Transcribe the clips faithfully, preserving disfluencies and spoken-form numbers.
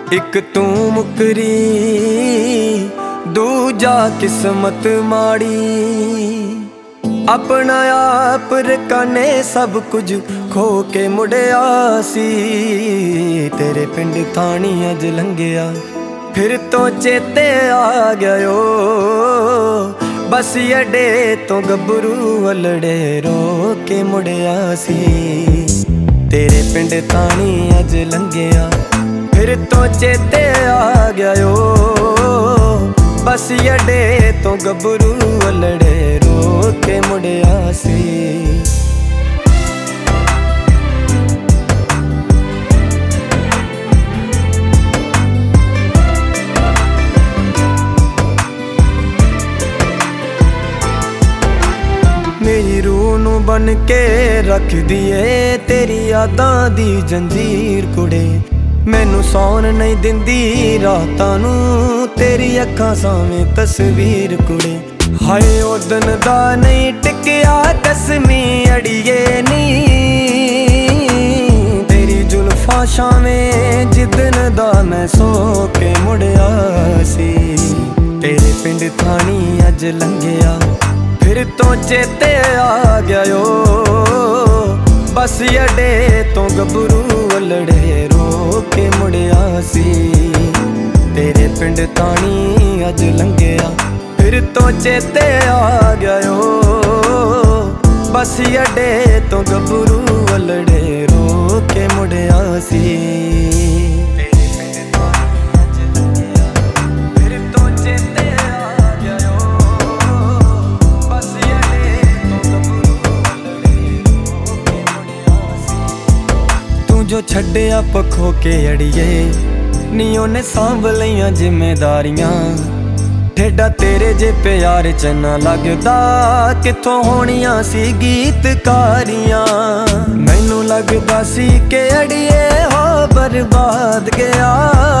एक तू मुकरी दूजा किस्मत माड़ी। अपना आप रकाने सब कुछ खो के मुड़िया सी। तेरे पिंड थानी अज लंघिया फिर तो चेते आ गयो। बस अड्डे तो गबरू वलड़े रो के मुड़िया सी। तेरे पिंड थानी अज लंघिया फिर तो चेते आ गयो। बस अड्डे तो गबरू वलड़े रो के मुड़िया सी। मेरी रूह नू बन के रख दिए तेरी यादां दी जंजीर कुड़े। मैनू सौन नहीं दिंदी रातां नू तेरी अखां सावें तस्वीर कुड़े। हाय ओ दिन दा नहीं टिकिया कसमी अड़िए नी। तेरी जुल्फां छावें जिदन दा मैं सो के मुड़िया सी। तेरे पिंड थानी अज लंघिया फिर तो चेते आ गयो। बस अड्डे तो गबरू वलड़े रो के मुड़िया सी। तेरे पिंड तानी अज लंघिया फिर तो चेते आ गयो। बस अड्डे तो गबरू वलड़े रो के मुड़िया सी। जो छड्डिया पखो के अड़िए नी ओने सांभ लईयां जिम्मेदारियां। ठेडा तेरे जे प्यार च ना लगदा किथों होणियां सी गीतकारियां। मैनू लगदा सी के अड़िए हो बर्बाद गया।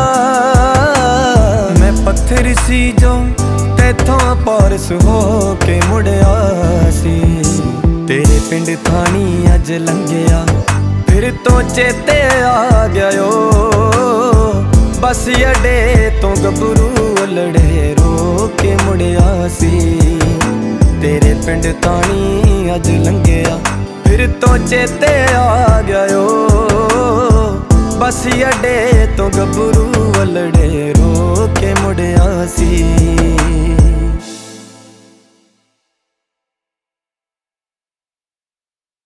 मैं पत्थर सी जो तेथों पारस हो के मुड़िया सी। तेरे पिंड थानी अज लंघिया फिर तो चेते आ गयो। बस अड्डे तो गबरू वलड़े रो के मुड़िया सी। तेरे पिंड तानी अज लंघिया फिर तो चेते आ गयो। बस अड्डे तो गबरू वलड़े रो के मुड़िया